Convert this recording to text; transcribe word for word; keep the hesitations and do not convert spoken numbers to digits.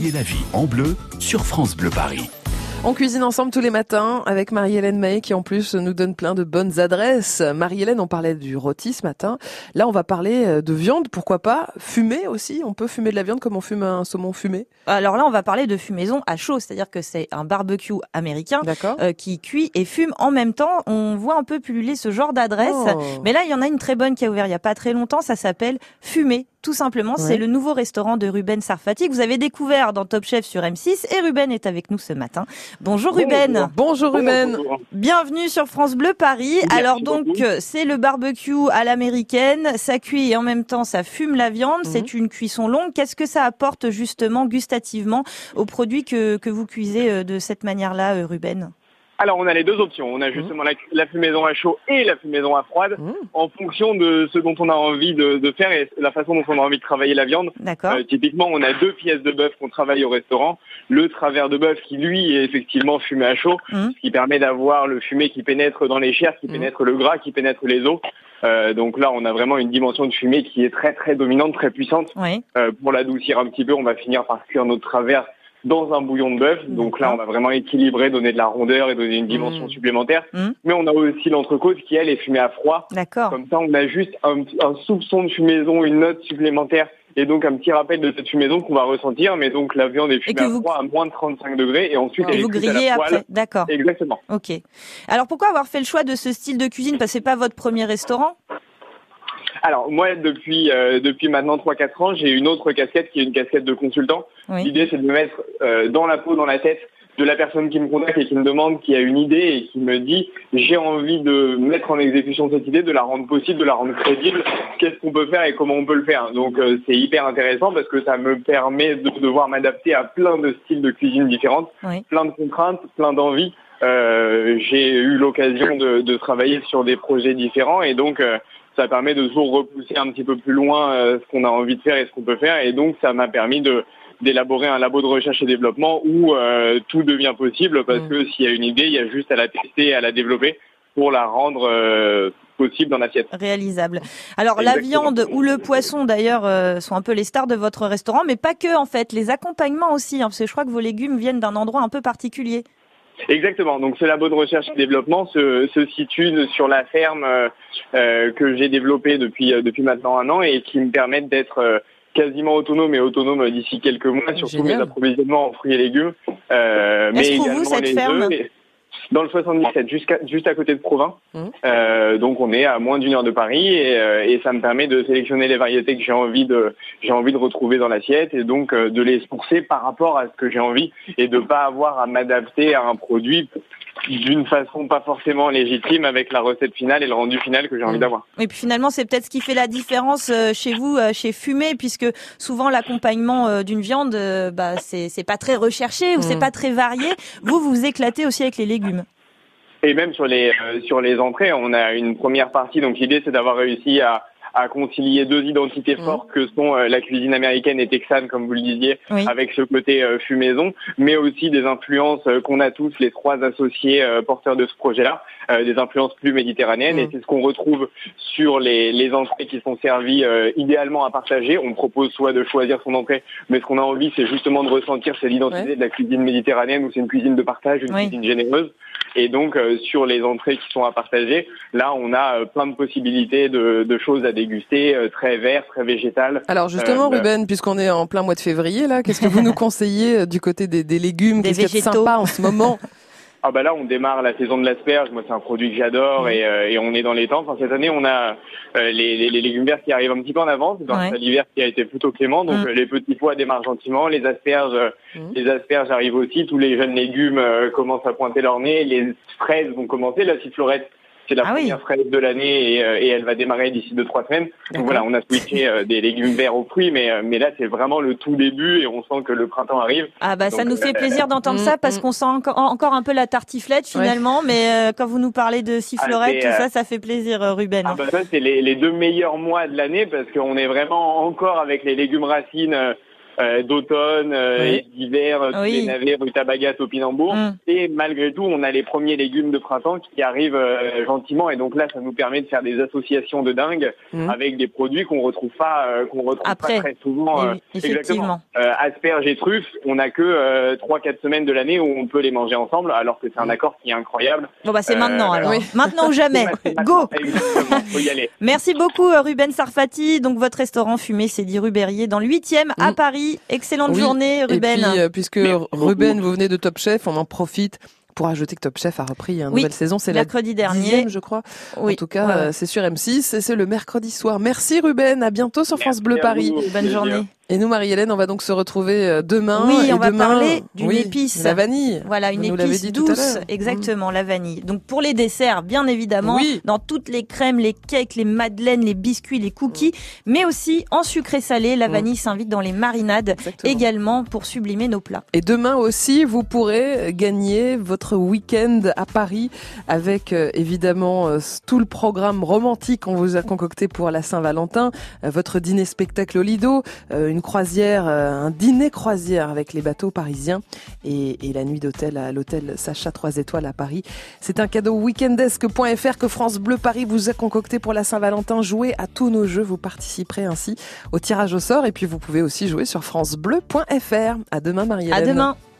Voyez la vie en bleu sur France Bleu Paris. On cuisine ensemble tous les matins avec Marie-Hélène Mahé qui en plus nous donne plein de bonnes adresses. Marie-Hélène, on parlait du rôti ce matin. Là, on va parler de viande, pourquoi pas. Fumer aussi, on peut fumer de la viande comme on fume un saumon fumé. Alors là, on va parler de fumaison à chaud, c'est-à-dire que c'est un barbecue américain euh, qui cuit et fume en même temps. On voit un peu pulluler ce genre d'adresse. Oh. Mais là, il y en a une très bonne qui a ouvert il y a pas très longtemps, ça s'appelle Fumer. Tout simplement, ouais. C'est le nouveau restaurant de Ruben Sarfati que vous avez découvert dans Top Chef sur M six et Ruben est avec nous ce matin. Bonjour Ruben. Bonjour, Bonjour Ruben. Bonjour. Bienvenue sur France Bleu Paris. Merci Alors donc, beaucoup. C'est le barbecue à l'américaine, ça cuit et en même temps ça fume la viande. Mm-hmm. C'est une cuisson longue. Qu'est-ce que ça apporte justement gustativement aux produits que, que vous cuisez de cette manière-là, Ruben ? Alors, on a les deux options. On a justement mmh. la, la fumaison à chaud et la fumaison à froide mmh. en fonction de ce dont on a envie de, de faire et la façon dont on a envie de travailler la viande. D'accord. Euh, typiquement, on a deux pièces de bœuf qu'on travaille au restaurant. Le travers de bœuf qui, lui, est effectivement fumé à chaud, mmh. ce qui permet d'avoir le fumé qui pénètre dans les chairs, qui mmh. pénètre le gras, qui pénètre les os. Euh, donc là, on a vraiment une dimension de fumée qui est très, très dominante, très puissante. Oui. Euh, pour l'adoucir un petit peu, on va finir par cuire notre travers dans un bouillon de bœuf. Donc là, on va vraiment équilibrer, donner de la rondeur et donner une dimension mmh. supplémentaire. Mmh. Mais on a aussi l'entrecôte qui, elle, est fumée à froid. D'accord. Comme ça, on a juste un, un soupçon de fumaison, une note supplémentaire et donc un petit rappel de cette fumaison qu'on va ressentir. Mais donc, la viande est fumée à vous... froid à moins de trente-cinq degrés et ensuite, et elle vous est cuite à grillez la poêle. Après. D'accord. Exactement. Ok. Alors, pourquoi avoir fait le choix de ce style de cuisine ? Parce que c'est pas votre premier restaurant ? Alors, moi, depuis euh, depuis maintenant trois quatre ans, j'ai une autre casquette qui est une casquette de consultant. Oui. L'idée, c'est de me mettre euh, dans la peau, dans la tête de la personne qui me contacte et qui me demande, qui a une idée et qui me dit « j'ai envie de mettre en exécution cette idée, de la rendre possible, de la rendre crédible, qu'est-ce qu'on peut faire et comment on peut le faire ?» Donc, euh, c'est hyper intéressant parce que ça me permet de devoir m'adapter à plein de styles de cuisine différentes, oui. plein de contraintes, plein d'envies. Euh, j'ai eu l'occasion de, de travailler sur des projets différents et donc... Euh, ça permet de toujours repousser un petit peu plus loin euh, ce qu'on a envie de faire et ce qu'on peut faire. Et donc, ça m'a permis de d'élaborer un labo de recherche et développement où euh, tout devient possible parce mmh. que s'il y a une idée, il y a juste à la tester et à la développer pour la rendre euh, possible dans l'assiette. Réalisable. Alors, Exactement. La viande ou le poisson, d'ailleurs, euh, sont un peu les stars de votre restaurant, mais pas que, en fait. Les accompagnements aussi, hein, parce que je crois que vos légumes viennent d'un endroit un peu particulier. Exactement. Donc ce labo de recherche et développement se, se situe sur la ferme euh, que j'ai développée depuis euh, depuis maintenant un an et qui me permettent d'être euh, quasiment autonome et autonome d'ici quelques mois, surtout Génial. Mes approvisionnements en fruits et légumes. Euh, mais également vous, cette les ferme œufs. Et... Dans le soixante-dix-sept, jusqu'à, juste à côté de Provins. Mmh. Euh, donc on est à moins d'une heure de Paris et, euh, et ça me permet de sélectionner les variétés que j'ai envie de j'ai envie de retrouver dans l'assiette et donc euh, de les sourcer par rapport à ce que j'ai envie et de pas avoir à m'adapter à un produit d'une façon pas forcément légitime avec la recette finale et le rendu final que j'ai envie d'avoir. Et puis finalement, c'est peut-être ce qui fait la différence chez vous, chez Fumer, puisque souvent l'accompagnement d'une viande, bah c'est c'est pas très recherché ou mmh. c'est pas très varié. Vous, vous vous éclatez aussi avec les légumes. Et même sur les euh, sur les entrées, on a une première partie. Donc l'idée, c'est d'avoir réussi à à concilier deux identités mmh. fortes que sont euh, la cuisine américaine et texane, comme vous le disiez, oui. avec ce côté euh, fumaison, mais aussi des influences euh, qu'on a tous, les trois associés euh, porteurs de ce projet-là, euh, des influences plus méditerranéennes, mmh. et c'est ce qu'on retrouve sur les, les entrées qui sont servies euh, idéalement à partager. On propose soit de choisir son entrée, mais ce qu'on a envie, c'est justement de ressentir c'est l'identité ouais. de la cuisine méditerranéenne, où c'est une cuisine de partage, une oui. cuisine généreuse. Et donc, euh, sur les entrées qui sont à partager, là, on a euh, plein de possibilités de, de choses à déguster, euh, très vert, très végétal. Alors justement, euh, Ruben, puisqu'on est en plein mois de février, là, qu'est-ce que vous nous conseillez euh, du côté des, des légumes, des qu'est-ce qu'il y a de sympa en ce moment? Ah bah là, on démarre la saison de l'asperge. Moi, c'est un produit que j'adore et, euh, et on est dans les temps. Enfin, cette année, on a euh, les, les, les légumes verts qui arrivent un petit peu en avance. Dans ouais. l'hiver qui a été plutôt clément, donc mmh. euh, les petits pois démarrent gentiment. Les asperges, mmh. les asperges arrivent aussi. Tous les jeunes légumes euh, commencent à pointer leur nez. Les fraises vont commencer. La cifflorette, c'est la ah première oui. fraise de l'année et, euh, et elle va démarrer d'ici deux trois semaines. Donc voilà, on a switché euh, des légumes verts aux fruits, mais euh, mais là c'est vraiment le tout début et on sent que le printemps arrive. Ah bah donc, ça nous fait euh, plaisir d'entendre euh, ça parce qu'on sent encore, encore un peu la tartiflette finalement, ouais. mais euh, quand vous nous parlez de sifflorette, ah, tout ça, ça fait plaisir, Ruben. Ah bah ça c'est les, les deux meilleurs mois de l'année parce qu'on est vraiment encore avec les légumes racines. Euh, euh, d'automne, euh, oui. et d'hiver, oui. les navets, rutabagas, topinambour. Mm. Et malgré tout, on a les premiers légumes de printemps qui arrivent euh, gentiment. Et donc là, ça nous permet de faire des associations de dingue mm. avec des produits qu'on retrouve pas, euh, qu'on retrouve Après, pas très souvent. Euh, effectivement. Euh, asperges et truffes, on n'a que euh, trois quatre semaines de l'année où on peut les manger ensemble, alors que c'est un accord qui est incroyable. Bon bah c'est euh, maintenant alors. Oui. Maintenant ou jamais. Go. Exactement, faut y aller. Merci beaucoup Ruben Sarfati. Donc votre restaurant fumé, c'est dit Rue Berrier dans le huitième mmh. à Paris. Excellente oui. journée Ruben. Et puis euh, puisque Merci Ruben, beaucoup. Vous venez de Top Chef, on en profite pour ajouter que Top Chef a repris une oui, nouvelle saison, c'est mercredi la dernier, dixième, je crois. Oui, en tout cas, ouais, ouais. c'est sur M six et c'est le mercredi soir. Merci Ruben, à bientôt sur France Merci Bleu Paris. Vous. Bonne journée. Et nous, Marie-Hélène, on va donc se retrouver demain. Oui, et on va demain, parler d'une oui, épice. La vanille. Voilà, une Vous épice douce. Exactement, mmh. la vanille. Donc pour les desserts, bien évidemment, oui. dans toutes les crèmes, les cakes, les madeleines, les biscuits, les cookies, mmh. mais aussi en sucré salé, la vanille mmh. s'invite dans les marinades Exactement. Également pour sublimer nos plats. Et demain aussi, vous pourrez gagner votre week-end à Paris avec euh, évidemment euh, tout le programme romantique qu'on vous a concocté pour la Saint-Valentin, euh, votre dîner spectacle au Lido, euh, une croisière, euh, un dîner croisière avec les bateaux parisiens et, et la nuit d'hôtel à l'hôtel Sacha trois étoiles à Paris. C'est un cadeau weekendesque point f r que France Bleu Paris vous a concocté pour la Saint-Valentin. Jouez à tous nos jeux, vous participerez ainsi au tirage au sort et puis vous pouvez aussi jouer sur francebleu point f r. À demain Marie-Hélène. À demain.